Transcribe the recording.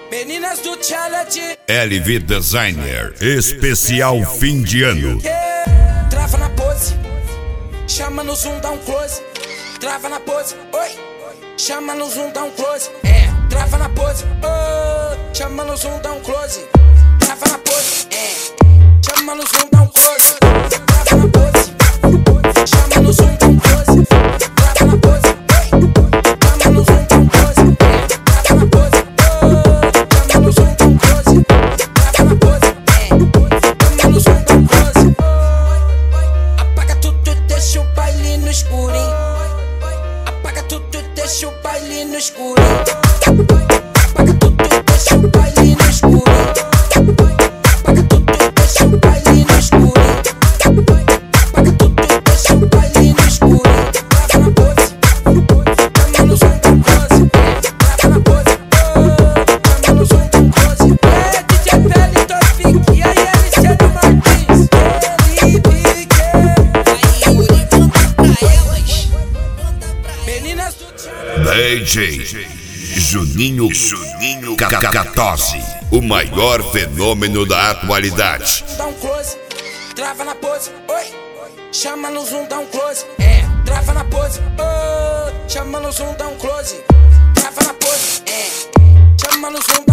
Meninas do challenge. LV Designer, especial fim de ano. Trava na pose, chama no zoom, dá um close. Trava na pose, oi. Chama no zoom, dá um close. Trava na pose, oh. Chama no zoom, dá um close. Trava na pose, chama no zoom, dá um close. Trava na pose, chama no zoom, dá um close. Trava na pose, chama no zoom, dá um close. Trava na pose, oh. Chama no zoom, dá um close. Trava na pose, chama no zoom, dá um close. Apaga tudo, deixa o baile no escurinho. Apaga tudo, deixa o baile no escurinho. Apaga tudo, deixa o baile no escurinho. Apaga tudo, deixa o baile no escurinho. Apaga tudo, deixa o baile no escurinho. Trava na pose, chama no zoom, dá um close. Trava na pose, chama no zoom, dá um close. DJ Pele, Topic, e aí Aliciano Martins. Ele pique. Aí o Yuri manda pra elas. Meninas do DJ Juninho Cacatosi, o maior fenômeno da atualidade. Dá um close, trava na pose, oi. Chama no zoom, dá um close. Trava na pose, oh. Chama no zoom, dá um close. Trava na pose, chama no zoom.